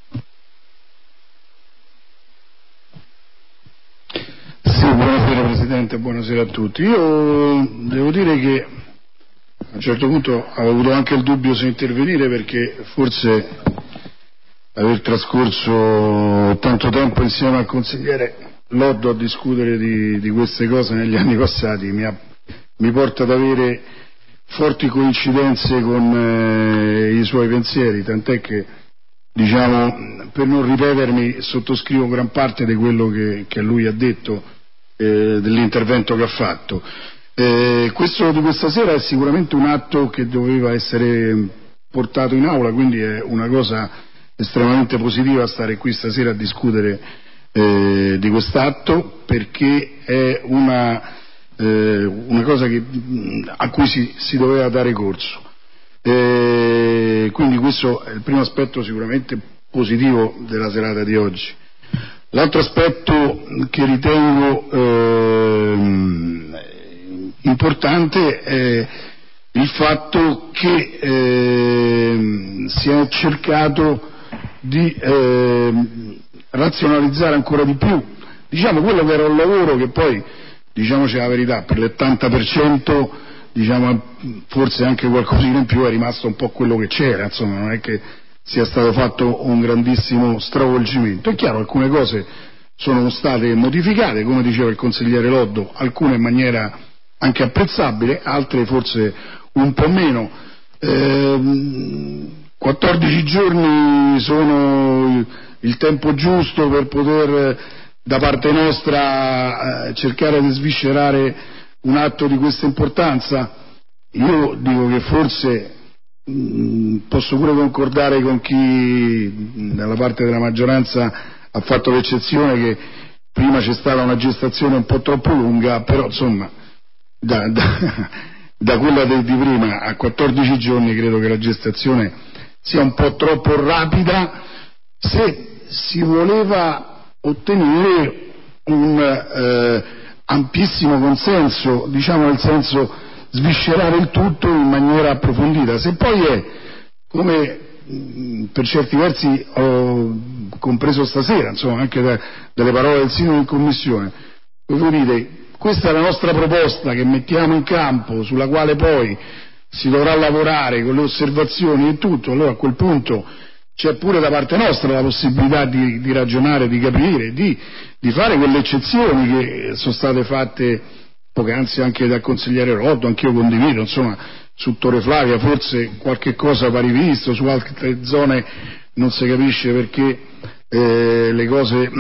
Sì, buonasera Presidente, buonasera a tutti. Io devo dire che a un certo punto ho avuto anche il dubbio se intervenire perché forse aver trascorso tanto tempo insieme al consigliere Loddo a discutere di, di queste cose negli anni passati mi, ha, mi porta ad avere forti coincidenze con eh, i suoi pensieri, tant'è che diciamo, per non ripetermi, sottoscrivo gran parte di quello che, che lui ha detto Eh, dell'intervento che ha fatto. Eh, questo di questa sera è sicuramente un atto che doveva essere portato in aula, quindi è una cosa estremamente positiva stare qui stasera a discutere eh, di quest'atto perché è una, eh, una cosa che, a cui si, si doveva dare corso. Eh, quindi questo è il primo aspetto sicuramente positivo della serata di oggi. L'altro aspetto che ritengo eh, importante è il fatto che eh, si è cercato di eh, razionalizzare ancora di più, diciamo, quello che era un lavoro che poi, diciamoci la verità, per l'ottanta per cento, diciamo, forse anche qualcosina in più è rimasto un po' quello che c'era, insomma, non è che sia stato fatto un grandissimo stravolgimento. È chiaro, alcune cose sono state modificate, come diceva il consigliere Loddo, alcune in maniera anche apprezzabile, altre forse un po' meno. Eh, quattordici giorni sono il tempo giusto per poter da parte nostra eh, cercare di sviscerare un atto di questa importanza? Io dico che forse mh, posso pure concordare con chi nella parte della maggioranza ha fatto l'eccezione che prima c'è stata una gestazione un po' troppo lunga, però insomma da, da, da quella di, di prima a quattordici giorni credo che la gestazione sia un po' troppo rapida se si voleva ottenere un eh, ampissimo consenso, diciamo nel senso sviscerare il tutto in maniera approfondita. Se poi è, come mh, per certi versi ho compreso stasera, insomma anche da, dalle parole del sindaco in commissione, voi dite questa è la nostra proposta che mettiamo in campo, sulla quale poi si dovrà lavorare con le osservazioni e tutto, allora a quel punto c'è pure da parte nostra la possibilità di, di ragionare, di capire, di, di fare quelle eccezioni che sono state fatte poc'anzi anche dal consigliere Roddo, anch'io condivido, insomma su Torre Flavia forse qualche cosa va rivisto, su altre zone non si capisce perché eh, le cose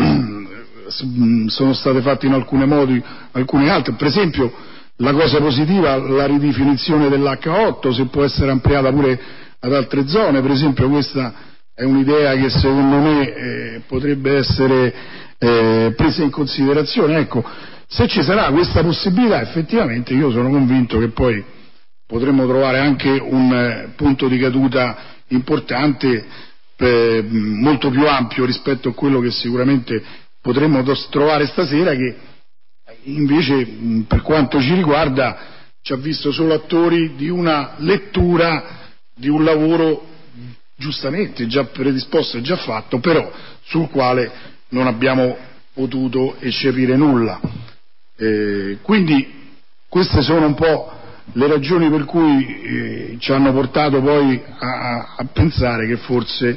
sono state fatte in alcuni modi, alcune altre, per esempio la cosa positiva, la ridefinizione dell'H otto, se può essere ampliata pure ad altre zone, per esempio questa è un'idea che secondo me eh, potrebbe essere eh, presa in considerazione. Ecco, se ci sarà questa possibilità effettivamente io sono convinto che poi potremmo trovare anche un eh, punto di caduta importante, eh, molto più ampio rispetto a quello che sicuramente potremmo trovare stasera, che invece per quanto ci riguarda ci ha visto solo attori di una lettura di un lavoro giustamente già predisposto e già fatto, però sul quale non abbiamo potuto eccepire nulla. Eh, quindi queste sono un po' le ragioni per cui eh, ci hanno portato poi a, a pensare che forse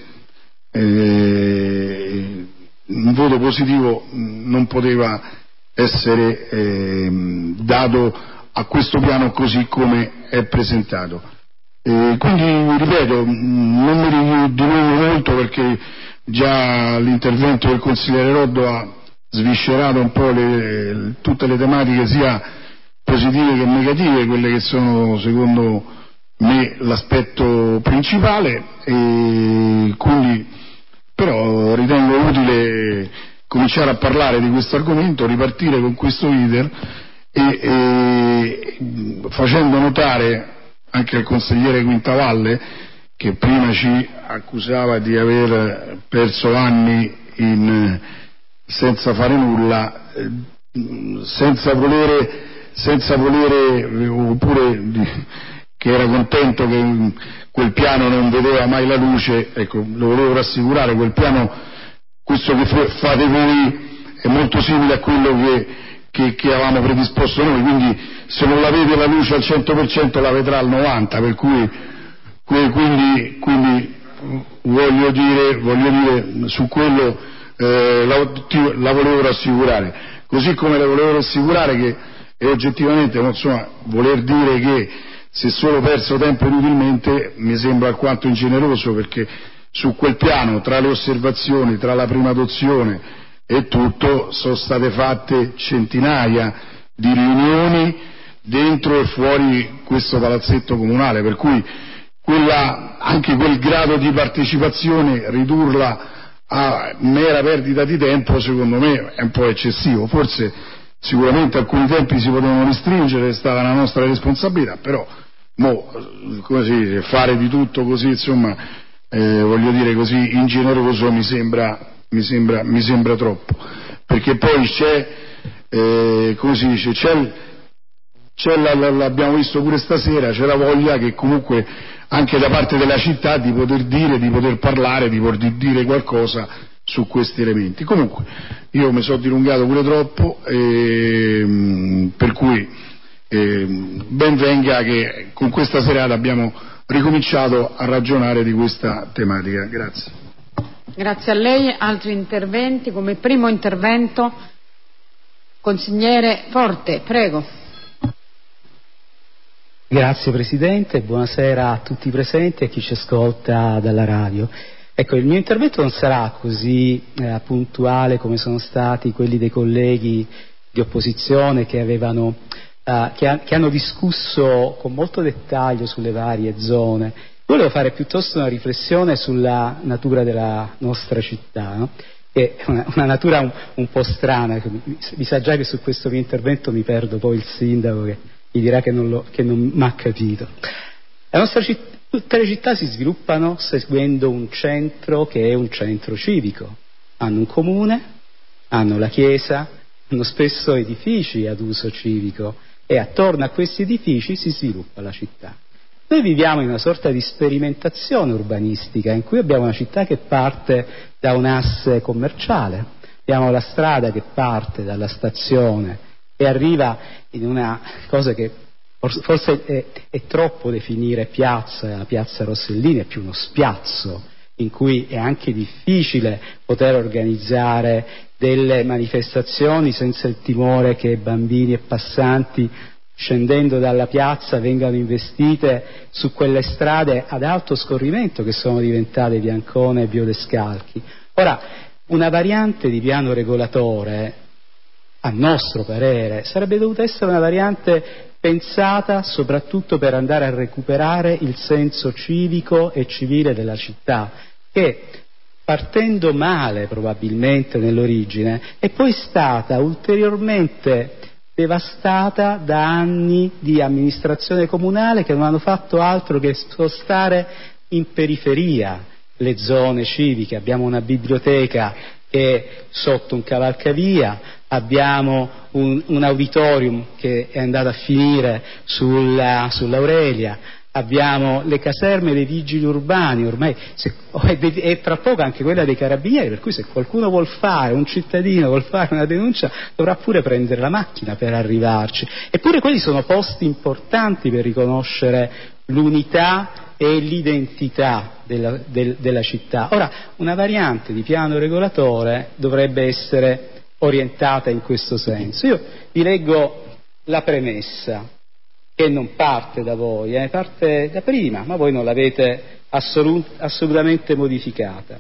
eh, un voto positivo non poteva essere eh, dato a questo piano così come è presentato. Eh, quindi ripeto, non mi dilungo molto perché già l'intervento del consigliere Roddo ha sviscerato un po' le, tutte le tematiche sia positive che negative, quelle che sono secondo me l'aspetto principale, e quindi però ritengo utile cominciare a parlare di questo argomento, ripartire con questo iter e, e facendo notare anche al consigliere Quintavalle, che prima ci accusava di aver perso anni in, senza fare nulla, senza volere, senza volere oppure di, che era contento che quel piano non vedeva mai la luce, ecco, lo volevo rassicurare, quel piano, questo che fate voi è molto simile a quello che, che, che avevamo predisposto noi, quindi se non la vede la luce al cento per cento la vedrà al novanta per cento, per cui quindi, quindi voglio dire, voglio dire su quello eh, la, la volevo rassicurare, così come la volevo rassicurare che è oggettivamente, insomma, voler dire che se solo perso tempo inutilmente mi sembra alquanto ingeneroso, perché su quel piano, tra le osservazioni, tra la prima adozione e tutto, sono state fatte centinaia di riunioni dentro e fuori questo palazzetto comunale, per cui quella, anche quel grado di partecipazione, ridurla a mera perdita di tempo, secondo me è un po' eccessivo. Forse sicuramente alcuni tempi si potevano restringere, è stata la nostra responsabilità, però mo, come si dice, fare di tutto così, insomma, eh, voglio dire così ingeneroso mi sembra, mi sembra, mi sembra troppo, perché poi c'è, eh, come si dice, c'è, c'è la, la, l'abbiamo visto pure stasera, c'è la voglia che comunque anche da parte della città di poter dire, di poter parlare, di poter dire qualcosa su questi elementi. Comunque io mi sono dilungato pure troppo, e, per cui eh, ben venga che con questa serata abbiamo ricominciato a ragionare di questa tematica. Grazie. Grazie a lei. Altri interventi? Come primo intervento consigliere Forte, prego. Grazie Presidente, buonasera a tutti i presenti e a chi ci ascolta dalla radio. Ecco, il mio intervento non sarà così eh, puntuale come sono stati quelli dei colleghi di opposizione che avevano eh, che, ha, che hanno discusso con molto dettaglio sulle varie zone. Volevo fare piuttosto una riflessione sulla natura della nostra città, no? Che è una, una natura un, un po' strana. Mi sa già che su questo mio intervento mi perdo poi il sindaco che mi dirà che non mi ha capito. La nostra città, tutte le città si sviluppano seguendo un centro che è un centro civico. Hanno un comune, hanno la chiesa, hanno spesso edifici ad uso civico e attorno a questi edifici si sviluppa la città. Noi viviamo in una sorta di sperimentazione urbanistica in cui abbiamo una città che parte da un asse commerciale, abbiamo la strada che parte dalla stazione e arriva in una cosa che forse è, è troppo definire piazza, la piazza Rossellini è più uno spiazzo in cui è anche difficile poter organizzare delle manifestazioni senza il timore che bambini e passanti scendendo dalla piazza vengano investite su quelle strade ad alto scorrimento che sono diventate via Ancona e via Descalchi. Ora, una variante di piano regolatore, a nostro parere, sarebbe dovuta essere una variante pensata soprattutto per andare a recuperare il senso civico e civile della città, che partendo male probabilmente nell'origine è poi stata ulteriormente devastata da anni di amministrazione comunale che non hanno fatto altro che spostare in periferia le zone civiche. Abbiamo una biblioteca che è sotto un cavalcavia, abbiamo un, un auditorium che è andato a finire sulla, sull'Aurelia, abbiamo le caserme dei vigili urbani, ormai se, e tra poco anche quella dei carabinieri, per cui se qualcuno vuol fare, un cittadino vuol fare una denuncia, dovrà pure prendere la macchina per arrivarci. Eppure quelli sono posti importanti per riconoscere l'unità e l'identità della, del, della città. Ora, una variante di piano regolatore dovrebbe essere orientata in questo senso. Io vi leggo la premessa, che non parte da voi, eh, parte da prima, ma voi non l'avete assolut- assolutamente modificata.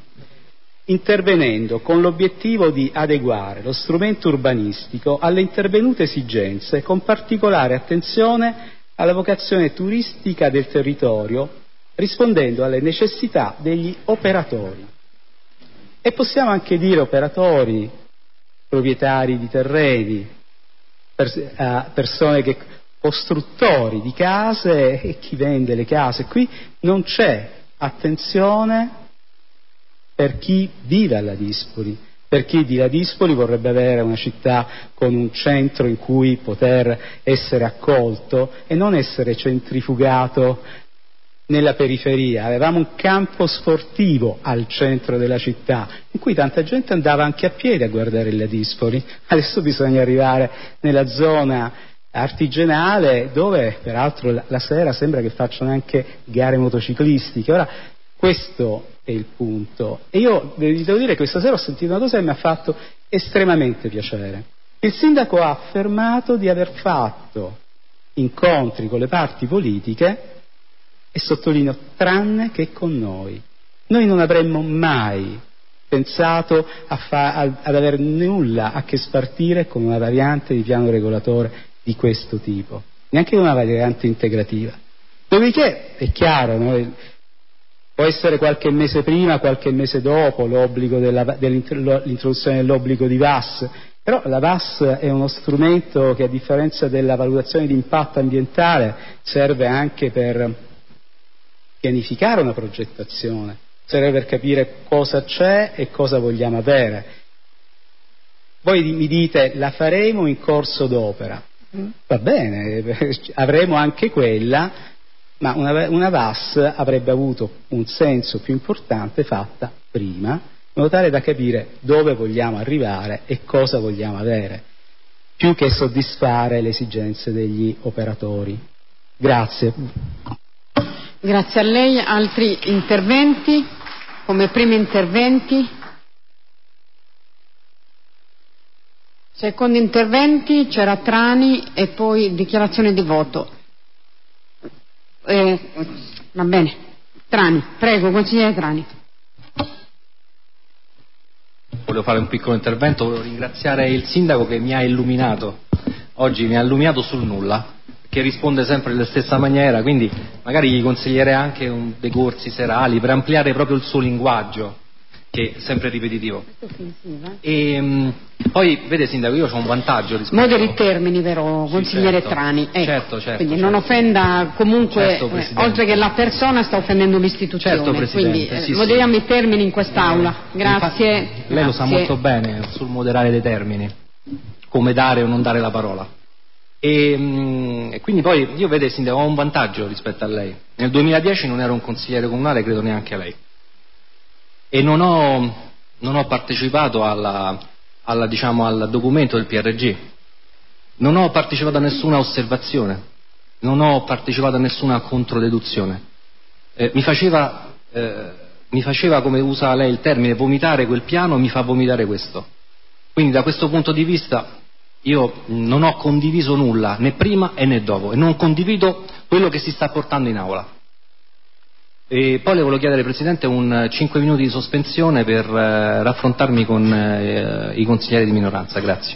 Intervenendo con l'obiettivo di adeguare lo strumento urbanistico alle intervenute esigenze, con particolare attenzione alla vocazione turistica del territorio, rispondendo alle necessità degli operatori. E possiamo anche dire operatori, proprietari di terreni, pers- uh, persone che costruttori di case e chi vende le case. Qui non c'è attenzione per chi vive alla Dispoli, per chi di Ladispoli vorrebbe avere una città con un centro in cui poter essere accolto e non essere centrifugato nella periferia. Avevamo un campo sportivo al centro della città in cui tanta gente andava anche a piedi a guardare il Ladispoli. Adesso bisogna arrivare nella zona artigianale dove peraltro la, la sera sembra che facciano anche gare motociclistiche. Ora questo è il punto e io vi devo dire che questa sera ho sentito una cosa che mi ha fatto estremamente piacere. Il sindaco ha affermato di aver fatto incontri con le parti politiche e sottolineo tranne che con noi. Noi non avremmo mai pensato a fa, a, ad avere nulla a che spartire con una variante di piano regolatore di questo tipo, neanche con una variante integrativa. Dopodiché è chiaro, no? Può essere qualche mese prima, qualche mese dopo l'obbligo della, dell'introduzione dell'obbligo di V A S, però la V A S è uno strumento che a differenza della valutazione di impatto ambientale serve anche per pianificare una progettazione, serve per capire cosa c'è e cosa vogliamo avere. Voi mi dite la faremo in corso d'opera, va bene, avremo anche quella, ma una, una V A S avrebbe avuto un senso più importante fatta prima, in modo tale da capire dove vogliamo arrivare e cosa vogliamo avere, più che soddisfare le esigenze degli operatori. Grazie. Grazie a lei. Altri interventi? Come primi interventi? Secondi interventi c'era Trani e poi dichiarazione di voto. Eh, va bene. Trani, prego, consigliere Trani. Volevo fare un piccolo intervento, volevo ringraziare il sindaco che mi ha illuminato, oggi mi ha illuminato sul nulla, che risponde sempre nella stessa maniera, quindi magari gli consiglierei anche un, dei corsi serali per ampliare proprio il suo linguaggio, che è sempre ripetitivo. E mh, poi, vede sindaco, io ho un vantaggio rispetto... Moderi i termini però, sì, consigliere certo, Trani. Ecco. Certo, certo. Quindi certo. non offenda comunque, certo, eh, oltre che la persona, sta offendendo l'istituzione. Certo, Presidente. Quindi eh, sì, moderiamo sì. i termini in quest'Aula. Eh, Grazie. Infatti, lei grazie. lo sa molto bene sul moderare dei termini, come dare o non dare la parola. E, mh, e quindi poi, io vede sindaco, ho un vantaggio rispetto a lei. Nel duemiladieci non ero un consigliere comunale, credo neanche a lei. E non ho... non ho partecipato alla, alla, diciamo, al documento del P R G, non ho partecipato a nessuna osservazione, non ho partecipato a nessuna controdeduzione. Eh, mi faceva, eh, mi faceva, come usa lei il termine, vomitare quel piano, mi fa vomitare questo. Quindi da questo punto di vista io non ho condiviso nulla, né prima e né dopo, e non condivido quello che si sta portando in aula. E poi le volevo chiedere, Presidente, un cinque minuti di sospensione per eh, raffrontarmi con eh, i consiglieri di minoranza. Grazie.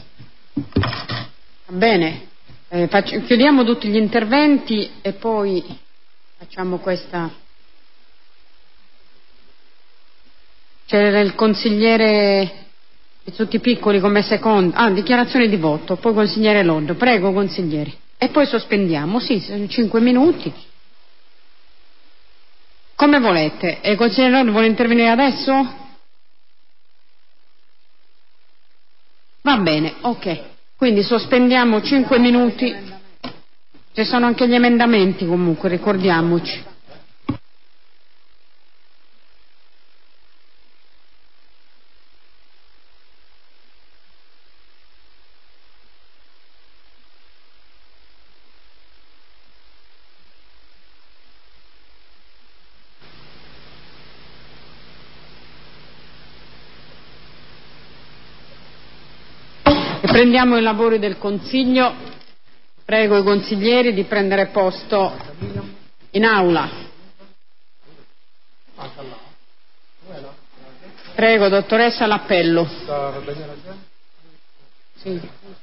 Bene, eh, faccio, chiudiamo tutti gli interventi e poi facciamo questa. C'era il consigliere Pizzuti Piccoli come secondo. Ah, dichiarazione di voto, poi consigliere Loddo. Prego, consiglieri. E poi sospendiamo, sì, cinque minuti. Come volete? E il consigliere Loddo vuole intervenire adesso? Va bene, ok. Quindi sospendiamo cinque minuti. Ci sono anche gli emendamenti comunque, ricordiamoci. Prendiamo i lavori del Consiglio. Prego i consiglieri di prendere posto in aula. Prego, dottoressa L'appello. Sì.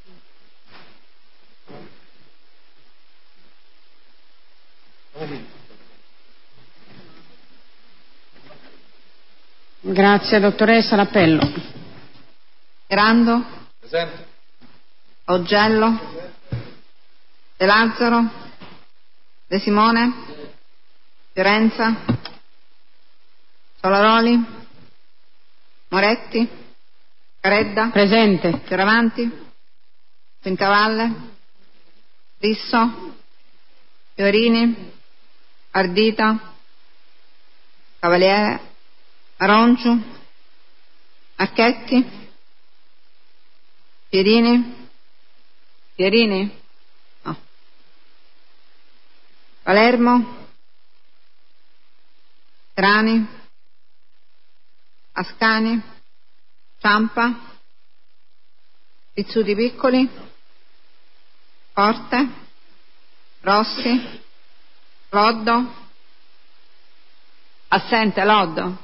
Grazie, dottoressa L'appello. Grando. Presente. Augello, De Lazzaro, De Simone, Fiorenza, Solaroli, Moretti, Caredda, presente, Fioravanti, Fincavalle, Risso, Fiorini, Ardita, Cavaliere, Aronciu, Acchetti, Pierini, Pierini? No. Palermo, Trani, Ascani, Ciampa, Pizzuti Piccoli, Forte, Rossi, Loddo, assente Loddo?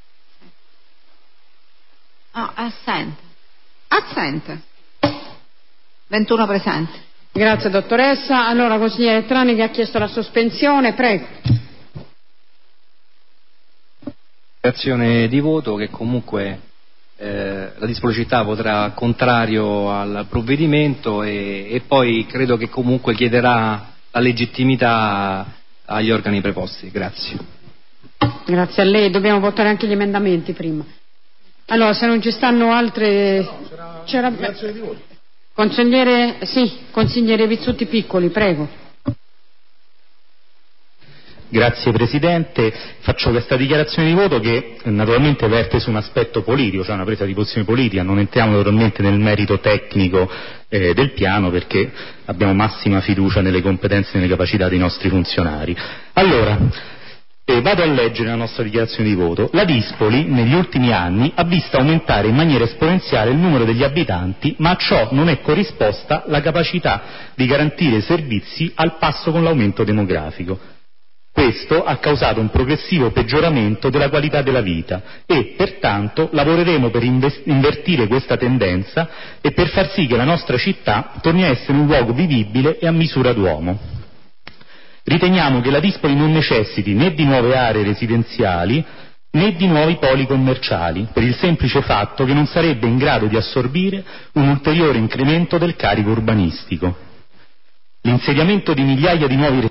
No, assente. Assente. ventuno presenti. Grazie dottoressa. Allora consigliere Trani che ha chiesto la sospensione, prego. Dichiarazione di voto che comunque eh, la disponibilità voterà contrario al provvedimento e, e poi credo che comunque chiederà la legittimità agli organi preposti. Grazie. Grazie a lei. Dobbiamo votare anche gli emendamenti prima. Allora, se non ci stanno altre... No, c'era, c'era... dichiarazione di voto. Consigliere, sì, consigliere Pizzuti Piccoli, prego. Grazie Presidente, faccio questa dichiarazione di voto che naturalmente verte su un aspetto politico, cioè una presa di posizione politica, non entriamo naturalmente nel merito tecnico eh, del piano perché abbiamo massima fiducia nelle competenze e nelle capacità dei nostri funzionari. Allora, eh, vado a leggere la nostra dichiarazione di voto. La Dispoli negli ultimi anni ha visto aumentare in maniera esponenziale il numero degli abitanti, ma a ciò non è corrisposta la capacità di garantire servizi al passo con l'aumento demografico. Questo ha causato un progressivo peggioramento della qualità della vita e, pertanto, lavoreremo per invertire questa tendenza e per far sì che la nostra città torni a essere un luogo vivibile e a misura d'uomo. Riteniamo che la Dispoli non necessiti né di nuove aree residenziali né di nuovi poli commerciali, per il semplice fatto che non sarebbe in grado di assorbire un ulteriore incremento del carico urbanistico. L'insediamento di migliaia di nuovi